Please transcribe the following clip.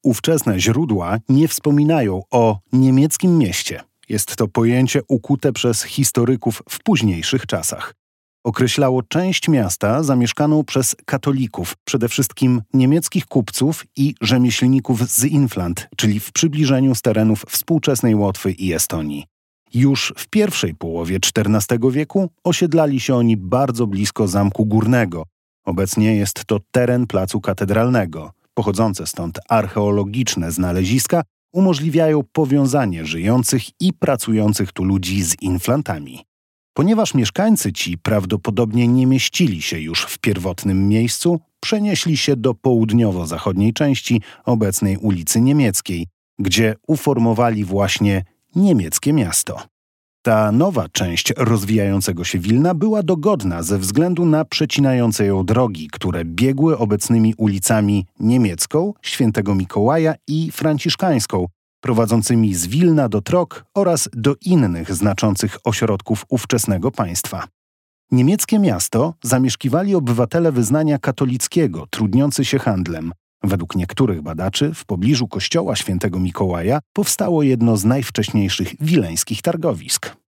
Ówczesne źródła nie wspominają o niemieckim mieście. Jest to pojęcie ukute przez historyków w późniejszych czasach. Określało część miasta zamieszkaną przez katolików, przede wszystkim niemieckich kupców i rzemieślników z Inflant, czyli w przybliżeniu z terenów współczesnej Łotwy i Estonii. Już w pierwszej połowie XIV wieku osiedlali się oni bardzo blisko Zamku Górnego. Obecnie jest to teren Placu Katedralnego. Pochodzące stąd archeologiczne znaleziska umożliwiają powiązanie żyjących i pracujących tu ludzi z Inflantami. Ponieważ mieszkańcy ci prawdopodobnie nie mieścili się już w pierwotnym miejscu, przenieśli się do południowo-zachodniej części obecnej ulicy Niemieckiej, gdzie uformowali właśnie niemieckie miasto. Ta nowa część rozwijającego się Wilna była dogodna ze względu na przecinające ją drogi, które biegły obecnymi ulicami Niemiecką, Świętego Mikołaja i Franciszkańską, prowadzącymi z Wilna do Trok oraz do innych znaczących ośrodków ówczesnego państwa. Niemieckie miasto zamieszkiwali obywatele wyznania katolickiego, trudniący się handlem. Według niektórych badaczy w pobliżu kościoła Świętego Mikołaja powstało jedno z najwcześniejszych wileńskich targowisk.